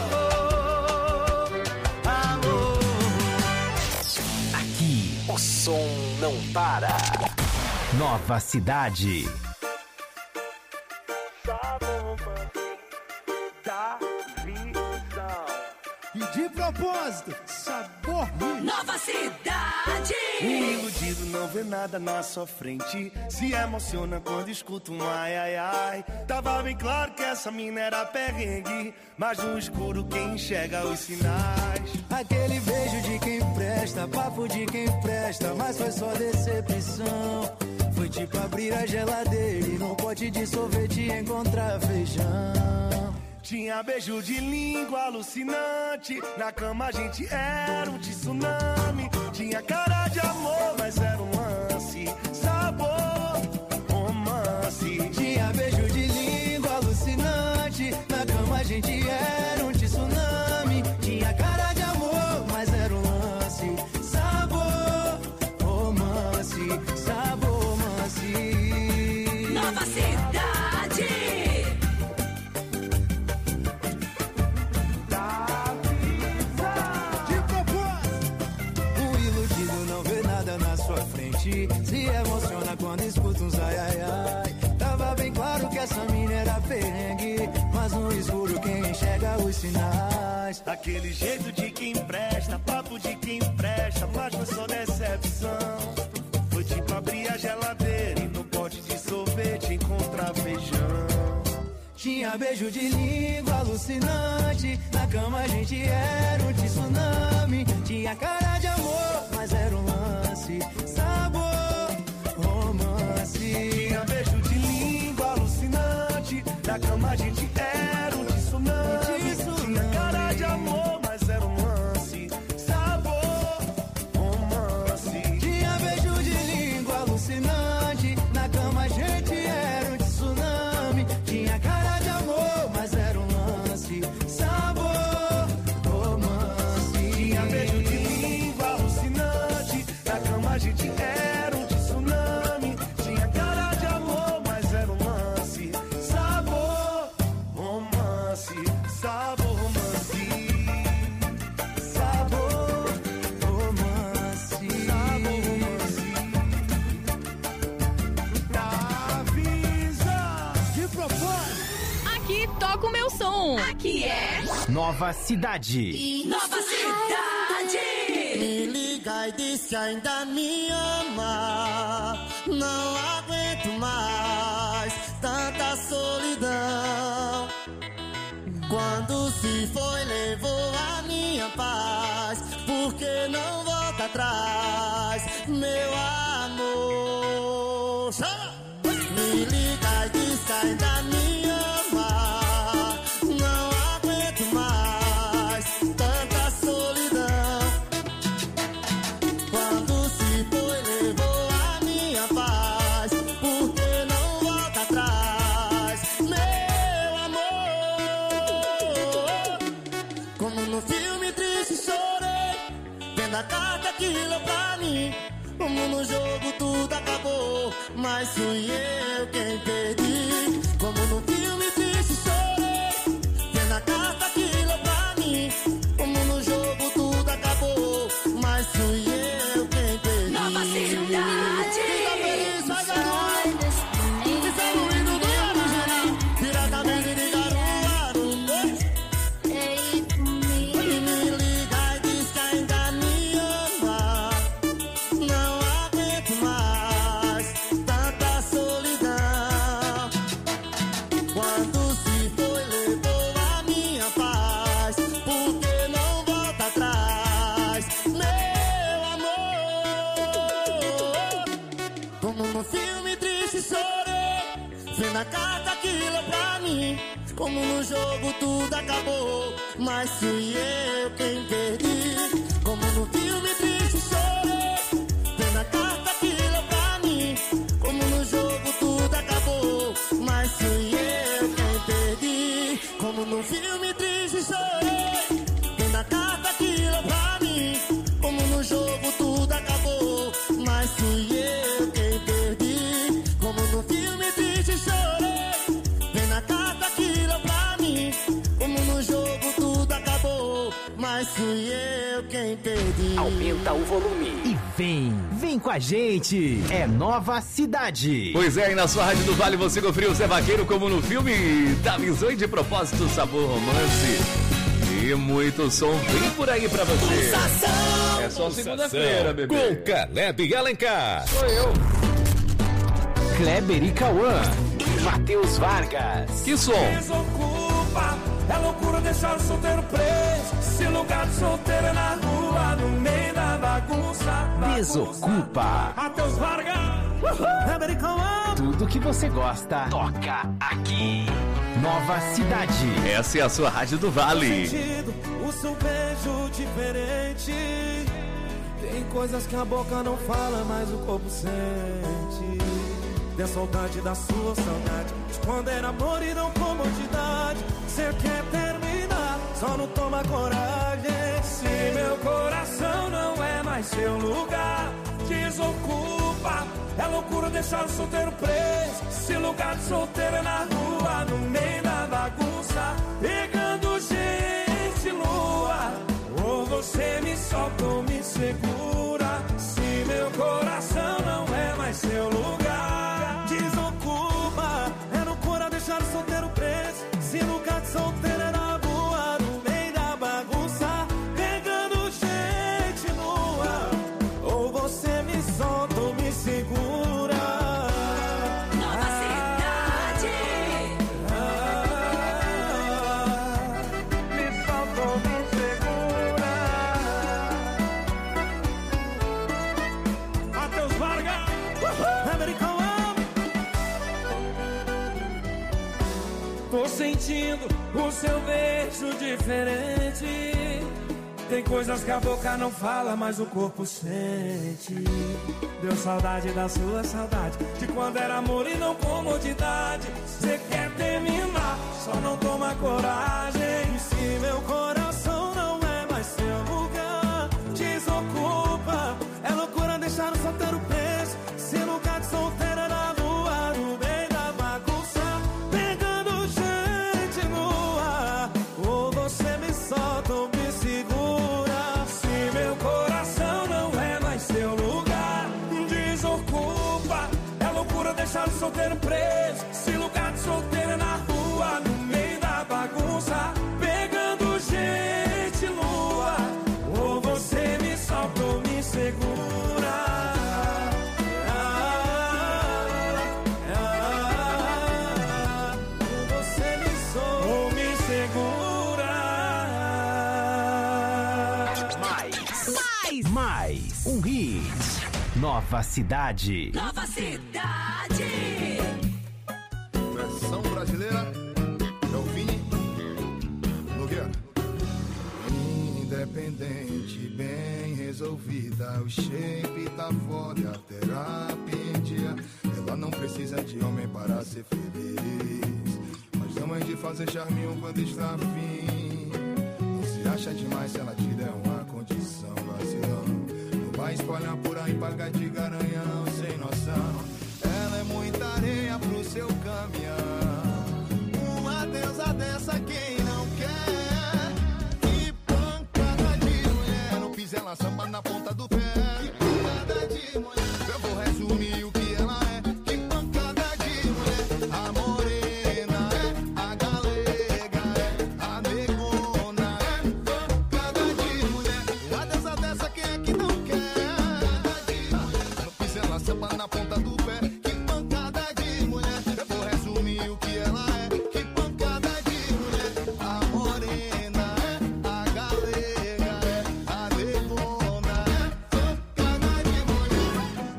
alô. Aqui, o som não para. Nova Cidade. E de propósito, sabor. Nova Cidade. Um iludido não vê nada na sua frente, se emociona quando escuta um ai ai ai. Tava bem claro que essa mina era perrengue, mas no escuro quem enxerga os sinais. Aquele beijo de quem presta, papo de quem presta, mas foi só decepção. Foi tipo abrir a geladeira e num pote de sorvete encontrar feijão. Tinha beijo de língua alucinante, na cama a gente era um tsunami. Tinha cara de amor, mas era um lance, sabor, romance. Tinha beijo de língua alucinante, na cama a gente era um tsunami. Tinha cara de amor, mas era um lance, sabor, romance, sabor, romance. Nova Cidade. Se emociona quando escuta uns ai ai ai. Tava bem claro que essa mina era perrengue, mas no escuro quem enxerga os sinais. Aquele jeito de quem presta, papo de quem presta, mas foi só decepção. Foi tipo abrir a geladeira e no pote de sorvete encontrar feijão. Tinha beijo de língua alucinante, na cama a gente era um tsunami. Tinha cara de amor, mas era um lance, sabor, romance. Tinha beijo de língua alucinante, na cama a gente era um tsunami. Tinha cara de amor, mas era um lance, sabor, romance. Tinha beijo de língua alucinante, na cama a gente era um tsunami. Tinha cara de amor, mas era um lance, sabor, romance. Tinha beijo de língua alucinante, na cama a gente era um tsunami. Tinha cara de amor, mas era um lance, sabor, romance, sabor, romance. Sabor, romance, sabor, romance. Avisa de propósito. Aqui toca o meu som. Aqui é Nova Cidade. Nova Cidade. Me liga e diz que ainda me ama. Não aguento mais tanta solidão. Quando se foi, levou a minha paz. Por que não volta atrás, meu amor? Chama! Me liga e diz que ainda me ama. Não aguento mais tanta solidão. Quando se foi, levou a minha paz. Por que não volta atrás, meu amor? Como no filme triste chorei, vendo a carta que leu pra mim. Como no jogo tudo acabou, mas fui eu quem perdi. Como no filme triste chorei, vendo a carta que leu pra mim. Como no jogo tudo acabou, mas fui eu quem perdi. Nova Cidade. Fica feliz, faz a luz. Fica ruído do original, diretamente de Caruaru. E me liga e diz que ainda me ama. Não aguento mais tanta solidão. Quando se foi, levou a minha paz. Por que não volta atrás, meu amor? Como no filme triste chorei, vendo a carta que leu pra mim. Como no jogo tudo acabou, mas fui eu quem perdi. Como no filme triste chorei, vendo a carta que leu pra mim. Como no jogo tudo acabou, mas fui eu quem perdi. Como no filme triste chorei, vendo a carta que leu pra mim. Como no jogo tudo acabou, mas fui eu quem perdi. Como no filme triste chorei, vendo a carta que leu pra mim. Como no jogo tudo acabou, mas fui eu quem perdi. Aumenta o volume e vem, vem com a gente. É Nova Cidade. Pois é, e na sua Rádio do Vale você conferiu o Zé Vaqueiro como no filme da visão e de propósito, sabor romance. E muito som vem por aí pra você. É só segunda-feira, bebê. Com Caleb e Alencar. Sou eu. Kleber e Cauã. Matheus Vargas. Que som? Desocupa, é loucura deixar o solteiro preso. Se lugar de solteiro é na rua, no meio da bagunça. bagunça. Desocupa. Matheus Vargas. Tudo que você gosta, toca aqui. Nova Cidade. Essa é a sua Rádio do Vale. Sentido, o seu beijo diferente. Tem coisas que a boca não fala, mas o corpo sente. Da saudade da sua saudade, de quando era amor e não comodidade. Cê quer terminar, só não toma coragem. Se meu coração não é mais seu lugar, desocupa. É loucura deixar o solteiro preso. Se lugar de solteiro é na rua, no meio da bagunça, pegando gente lua. Ou você me solta ou me segura. Se meu coração não é mais seu lugar, desocupa. É loucura deixar o solteiro preso. Se lugar de solteiro é na rua, no meio da bagunça, pegando gente nua. Ou você me solta ou me segura. Nova Cidade. Me solta ou me segura. Matheus Vargas. American Love. Tô sentindo o seu beijo diferente. Tem coisas que a boca não fala, mas o corpo sente. Deu saudade da sua saudade, de quando era amor e não comodidade. Cê quer terminar, só não toma coragem. E se meu coração não é mais seu lugar, desocupa. É loucura deixar o solteiro preso. Se lugar de solteiro é na rua, no meio da bagunça, pegando gente nua. Ou você me solta ou me segura. Se meu coração não é mais seu lugar, desocupa. É loucura deixar o solteiro preso. Se lugar de solteiro é na rua, no meio da bagunça, pegando gente lua. Ou você me solta ou me segura. Ah, ah, ou você me solta ou me segura. Mais. Mais. Um hit. Nova Cidade. Nova Cidade. Versão brasileira, é o Vini Nogueira. Independente, bem resolvida, o shape tá foda, a terapia em dia. Ela não precisa de homem para ser feliz, mas não é de fazer charminho quando está afim. Não se acha demais se ela te der uma condição vacilão. Não vai espalhar por aí, pagar de garanhão, sem noção. Ela é muita areia pro seu caminhão. Uma deusa dessa quem não quer. Que pancada de mulher, não fiz ela samba na ponta do pé. Que pancada de mulher, eu vou resumir o que ela é. Que pancada de mulher, a morena é, a galega é, a negona é. Pancada de mulher, uma deusa dessa quem é que não quer. Não fiz ela samba na ponta do pé. Que pancada de mulher, eu vou resumir o que ela é. Que pancada de mulher, a morena é, a galega é, a negona é. Pancada de mulher.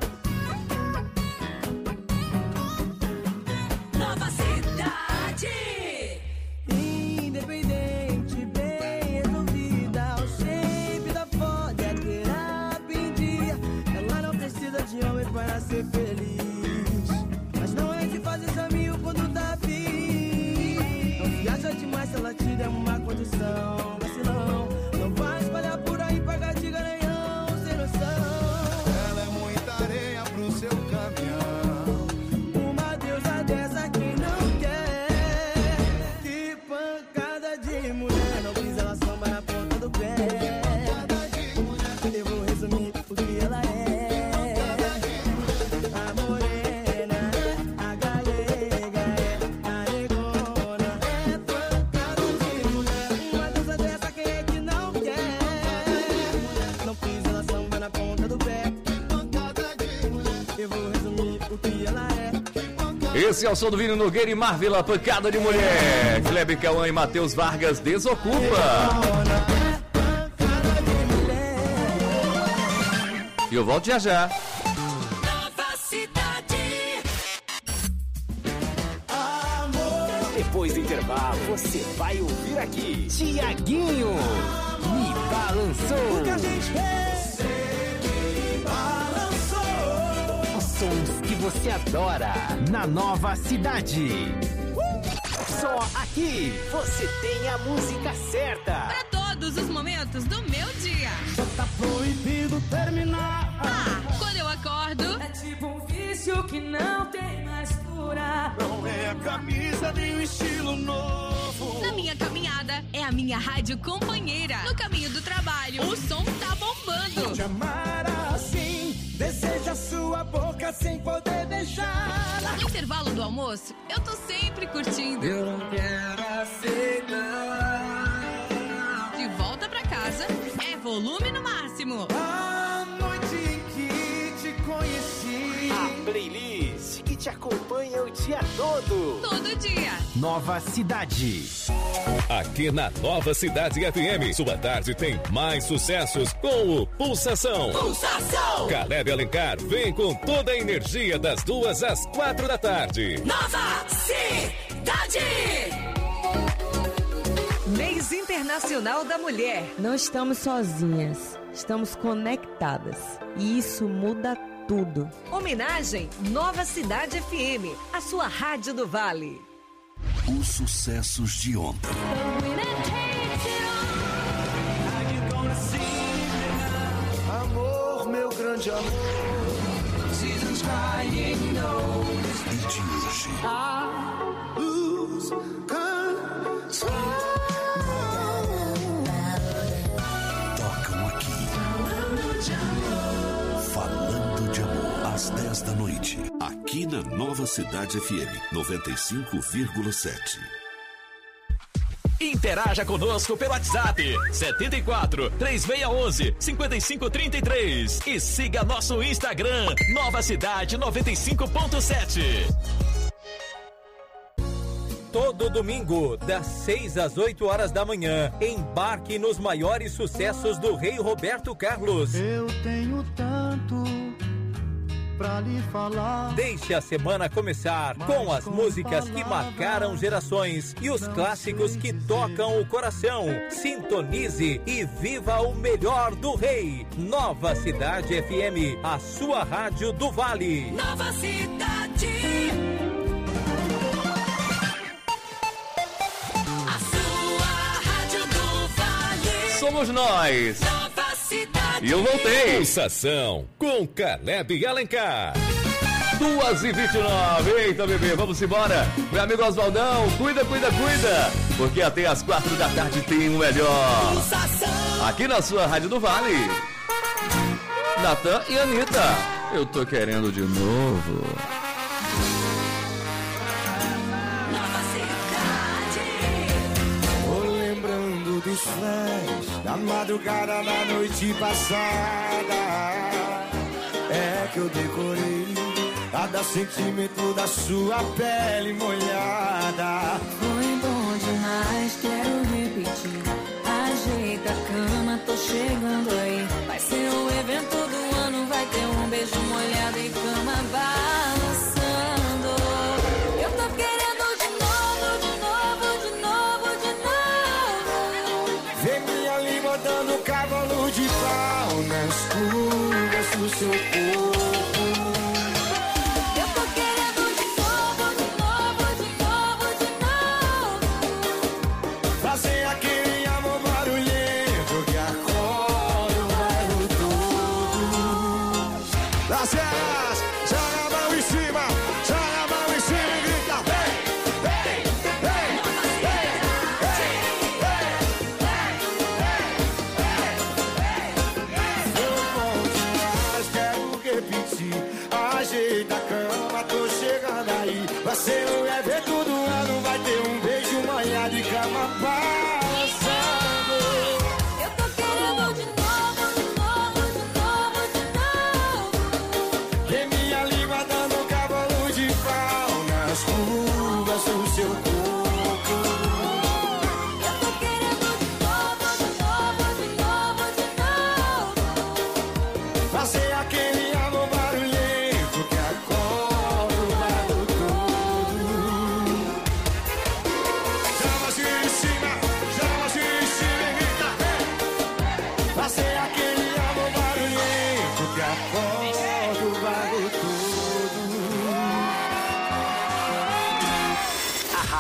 Nova Cidade. Independente, bem resolvida, o shape da foda, a terapia em dia. Ela não precisa de homem para ser feliz, mas não é de fazer caminho quando tá afim. Não se acha demais se ela te der uma condição vacilão. Não vai espalhar por aí, pagar de garanhão, sem noção. Ela é muita areia pro seu caminhão. Uma deusa dessa quem não quer. Que pancada de mulher, não fiz ela samba na ponta do pé. Eu vou resumir o que ela é. A morena eu vou resumir o que ela é. Esse é o som do Vini Nogueira e Marvila, pancada de mulher. Kleber Cauã e Matheus Vargas, Desocupa. E eu volto já já. Nova Cidade. Depois do intervalo, você vai ouvir aqui Tiaguinho, Me Balançou. O que a gente fez, me balançou. Os sons que você adora na Nova Cidade. Só aqui você tem a música certa. Para todos os momentos do meu dia. Já tá proibido terminar. Ah, quando eu acordo. É tipo um vício que não tem mais cura. Não é a camisa nem o estilo novo. Na minha caminhada, é a minha rádio companheira. No caminho do trabalho, o som tá bombando. Te amar assim, deseja sua boca sem poder deixá-la. No intervalo do almoço, eu tô sempre curtindo. Eu não quero aceitar. De volta pra casa, é volume no máximo. A noite em que te conheci. A playlist que te acompanha o dia todo. Todo dia. Nova Cidade. Aqui na Nova Cidade F M, sua tarde tem mais sucessos com o Pulsação. Pulsação. Caleb Alencar vem com toda a energia das duas às quatro da tarde. Nova Cidade. Mês Internacional da Mulher. Não estamos sozinhas, estamos conectadas. E isso muda tudo. Homenagem Nova Cidade F M, a sua rádio do Vale. Os sucessos de ontem. Amor, meu grande amor. E de hoje. Tocam aqui. Falando de amor. Às dez da noite. Aqui na Nova Cidade F M noventa e cinco vírgula sete. Interaja conosco pelo WhatsApp setenta e quatro, três seis um um, cinco cinco três três e siga nosso Instagram Nova Cidade noventa e cinco ponto sete. Todo domingo, das seis às oito horas da manhã, embarque nos maiores sucessos do Rei Roberto Carlos. Eu tenho tanto pra lhe falar. Deixe a semana começar com as músicas que marcaram gerações e os clássicos que tocam o coração. Sintonize e viva o melhor do Rei. Nova Cidade F M, a sua rádio do Vale. Nova Cidade. A sua rádio do Vale. Somos nós. Nova Cidade. E eu voltei. Pulsação com Caleb Alencar. duas e vinte e nove. Eita, bebê, vamos embora. Meu amigo Oswaldão, cuida, cuida, cuida. Porque até as quatro da tarde tem o melhor. Pulsação. Aqui na sua Rádio do Vale. Natan e Anitta. Eu tô querendo de novo. Tô lembrando dos flash da madrugada da noite passada. É que eu decorei cada sentimento da sua pele molhada. Foi bom demais, quero repetir. Ajeita a cama, tô chegando aí. Vai ser o evento do ano, vai ter um beijo molhado e cama balançando. Eu tô querendo de novo, de novo, de novo, de novo. Vem minha língua dando cavalo de pau nas curvas do seu corpo. Eu tô querendo de novo, de novo, de novo, de novo. Fazer aquele amor barulhento que acorda o bairro todo. Las elas, joga a mão em cima, joga a mão em cima e grita: vem, vem, vem, vem, vem, vem, vem. Foi bom demais, quero repetir. Ajeita a cama, tô chegando aí. Vai ser o evento do ano, vai ter um beijo molhado e cama balançando. Eu tô querendo de novo, de novo, de novo, de novo. Vem minha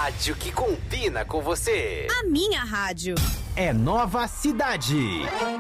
rádio que combina com você. A minha rádio. É Nova Cidade.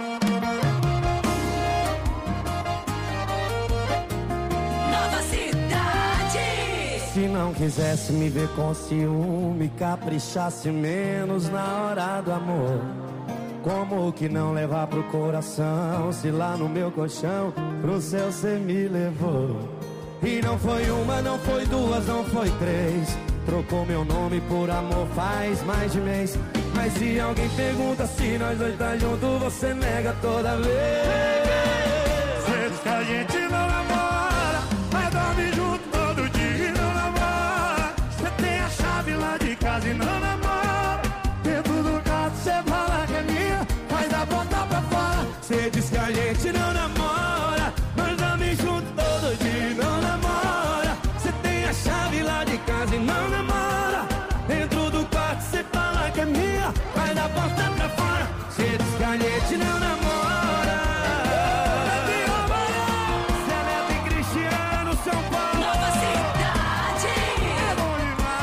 Nova Cidade. Se não quisesse me ver com ciúme, caprichasse menos na hora do amor. Como que não levar pro coração, se lá no meu colchão, pro céu cê me levou. E não foi uma, não foi duas, não foi três. Trocou meu nome por amor faz mais de mês. Mas se alguém pergunta se nós dois tá junto, você nega toda vez. Cê diz que a gente não namora, mas dorme junto todo dia e não namora. Cê tem a chave lá de casa e não namora. Dentro do quarto cê fala que é minha, faz da porta pra fora. Cê diz que a gente não namora, mas dorme junto todo dia e não namora. Cê tem a chave lá de casa e não namora. Dentro do quarto cê fala que é minha, vai da porta pra fora. Cê diz que a gente não namora. Cê é Neto e Cristiano, São Paulo. Nova Cidade. É bom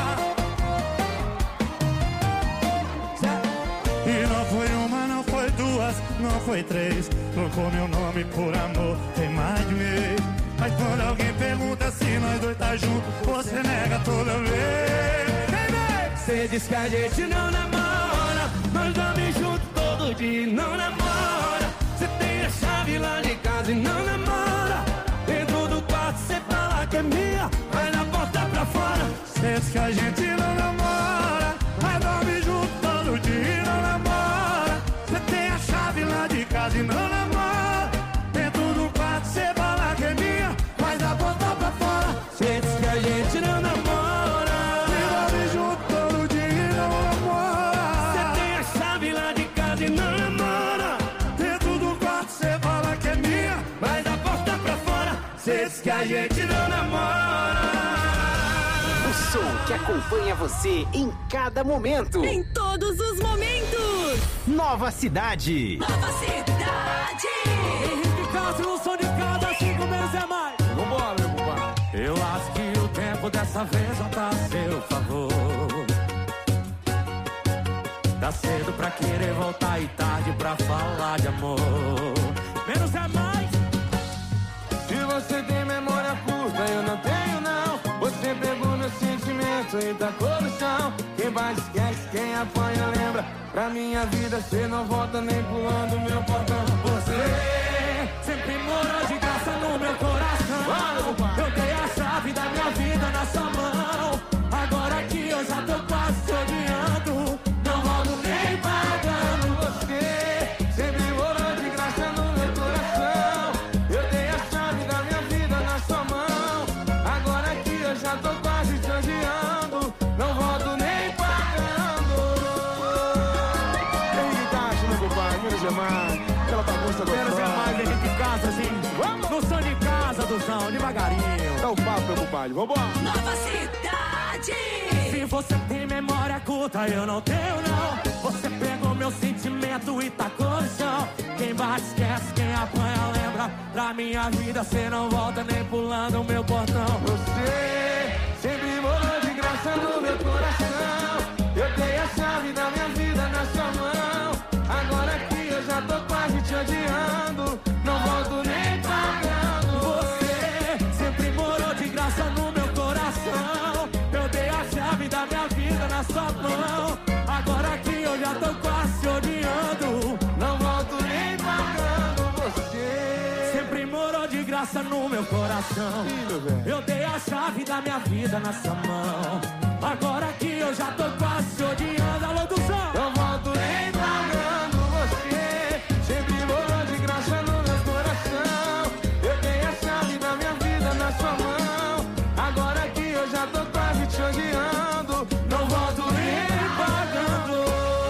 demais. E não foi uma, não foi duas, não foi três. Trocou meu nome por amor, tem mais de mês. Mas quando alguém pergunta se nós dois tá junto, você nega toda vez. Cê diz que a gente não namora, nós dorme junto todo dia e não namora. Cê tem a chave lá de casa e não namora. Dentro do quarto cê fala que é minha, vai na porta pra fora. Cê diz que a gente não namora, mas dorme junto todo dia e não namora. Cê tem a chave lá de casa e não namora. Dentro do quarto cê fala que é minha, vai na porta pra fora. Cê diz que a gente não namora. Cê diz que a gente não namora. O som que acompanha você em cada momento. Em todos os momentos. Nova Cidade. Nova Cidade. Henrique Castro, o som de cada cinco menos é mais. Vambora, meu compadre. Eu acho que o tempo dessa vez não tá a seu favor. Tá cedo pra querer voltar e tarde pra falar de amor. Menos é mais. Se você tem memória curta, eu não tenho não. Você pegou meu sentimento e tacou no chão. Quem bate esquece, quem apanha lembra. Pra minha vida cê não volta nem pulando meu portão. Você sempre morou de graça no meu coração. Eu dei a chave da minha vida na sua mão. Agora que eu já tô quase te odiando, não volto nem pagando. Você sempre morou de graça no meu coração. Eu dei a chave da minha vida na sua mão. Agora que eu já tô quase te odiando, não volto nem pagando. Henrique Castro, meu compadre, Minas Gerais, aquela bagunça do Menos é mais, Henrique Castro, assim. Vamos no som de casa, Duzão, devagarinho. Dá o papo, meu compadre, vambora. Nova Cidade. Se você tem memória curta, eu não tenho não. Você pegou meu sentimento e tacou no chão. Quem bate esquece, quem apanha lembra. Pra minha vida cê não volta nem pulando o meu portão. Você sempre morou de graça no meu coração. Eu dei a chave da minha vida na sua mão. Agora que eu já tô quase te odiando, não volto nem pagando. Você sempre morou de graça no meu coração. Eu dei a chave da minha vida na sua mão. Agora que eu já tô quase te odiando, não volto nem pagando. Você sempre morou de graça no meu coração. Eu dei a chave da minha vida na sua mão. Agora que eu já tô quase te odiando. Alô, Duzão! Não volto nem pagando. Você sempre morou de graça no meu coração. Eu dei a chave da minha vida na sua mão. Agora que eu já tô quase te odiando, não volto nem pagando.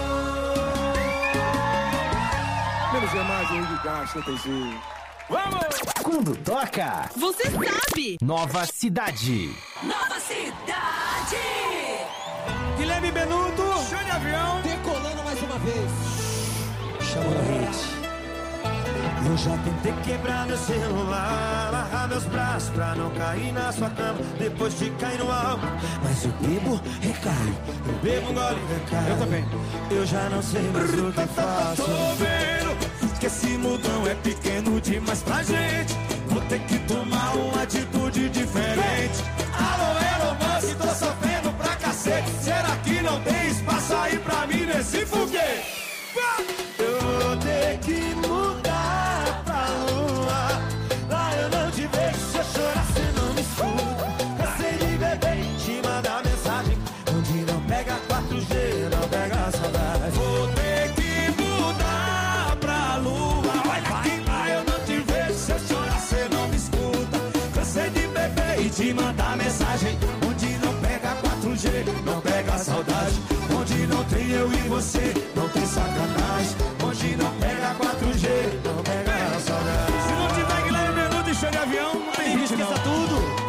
Menos é mais, Henrique Castro, não tem jeito. Vamos! Quando toca, você sabe. Nova Cidade. Nova Cidade. Guilherme Benuto, show de avião, decolando mais uma vez. Chama na rede. Eu já tentei quebrar meu celular, amarrar meus braços pra não cair na sua cama depois de cair no álcool. Mas eu bebo, recaio, eu bebo, gole, recaio. Eu também. Eu já não sei mais o que faço. Tô vendo que esse mudão é pequeno demais pra gente. Vou ter que tomar uma atitude diferente. Alô, Elon Musk, tô sofrendo pra cacete. Será que não tem espaço aí pra mim nesse foguete? Eu vou ter que mudar pra lua. Lá eu não te vejo, se eu chorar cê não me escuta. Cansei de beber e te mandar mensagem onde não pega quatro G, não pega saudade. Vou ter que mudar pra lua. Olha aqui, lá eu não te vejo, se eu chorar cê não me escuta. Cansei de beber e te mandar mensagem onde não pega quatro G, não pega saudade. Onde não tem eu e você, não tem sacanagem. Onde não pega quatro G, não pega saudade. Se não tiver Guilherme Menudo e show de avião, não tem gente, não. Esqueça tudo.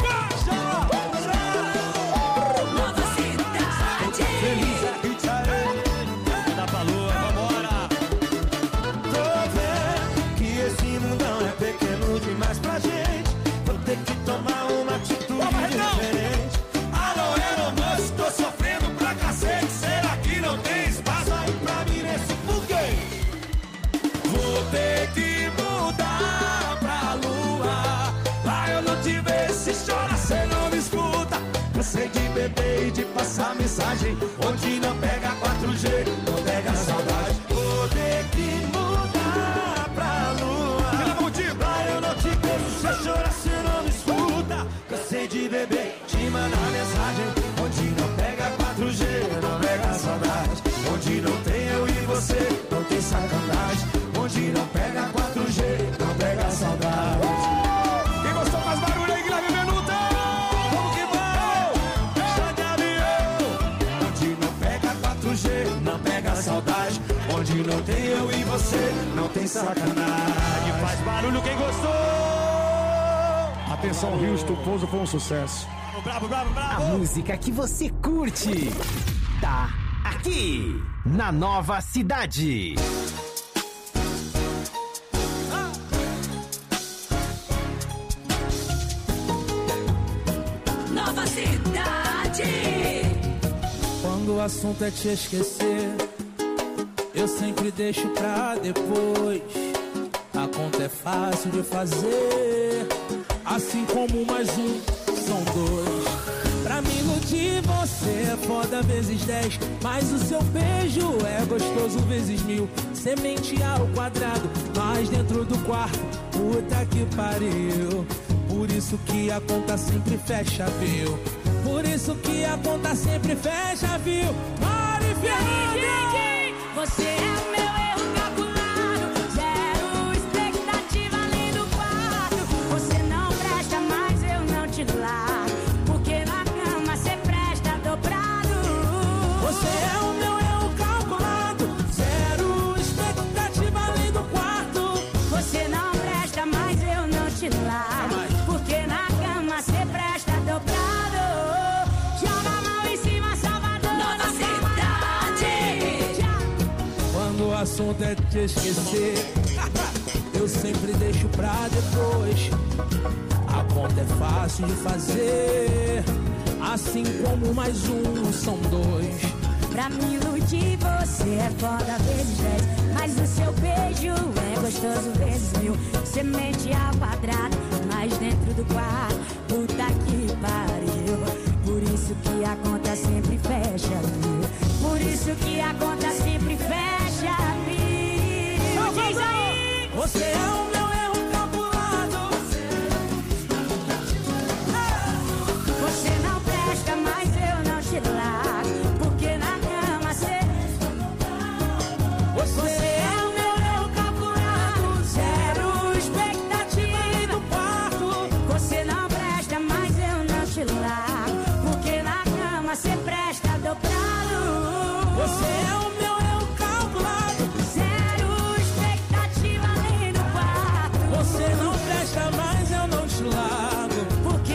Nova Cidade. Feliz aqui, dá pra lua, vambora. Tô vendo que esse mundão é pequeno demais pra gente. Vou ter que tomar uma atitude diferente. Alô, Elon Musk, tô sofrendo pra cacete. Será que não tem espaço aí pra mim nesse foguete? Vou ter que mudar pra lua. Lá eu não te vejo, se chora cê não me escuta. Cansei de beber e de passar mensagem onde não pega quatro G, não pega saudade. Vou ter que mudar pra lua. Lá eu não te vejo, se chora cê não me escuta. Cansei de beber, te mandar mensagem onde não pega quatro G, não pega saudade. Onde não tem eu e você, não tem sacanagem. Onde não pega quatro G, não pega saudade. Quem gostou faz barulho aí, Guilherme Menudo. Vamos que vamos. Chá de avião. Onde não pega quatro G, não pega saudade. Onde não tem eu e você, não tem sacanagem. Faz barulho quem gostou. Atenção, Rio Estuposo, foi um sucesso. Bravo, bravo, bravo. A música que você curte tá aqui na Nova Cidade. Nova Cidade. Quando o assunto é te esquecer, eu sempre deixo pra depois. A conta é fácil de fazer, assim como mais um são dois. Pra me iludir você é foda vezes dez, mas o seu beijo é gostoso vezes mil. Semente ao quadrado, mas dentro do quarto, puta que pariu. Por isso que a conta sempre fecha, viu? Por isso que a conta sempre fecha, viu? Mari Fernanda! Você é o meu erro calculado, zero expectativa além do quarto. Você não presta, mas eu não te largo, porque na cama você presta dobrado. Você é o meu erro calculado, zero expectativa além do quarto. Você não presta, mas eu não te largo, porque na cama você presta dobrado. Joga a mão em cima, Salvador. Nova Cidade. Quando o assunto é te esquecer, eu sempre deixo pra depois. A conta é fácil de fazer, assim como mais um são dois. Pra me iludir você é foda vezes dez, mas o seu beijo é gostoso vezes mil. Semente ao quadrado, mas dentro do quarto, puta que pariu. Por isso que a conta sempre fecha, viu? Por isso que a conta sempre fecha, viu? Diz aí! Você é o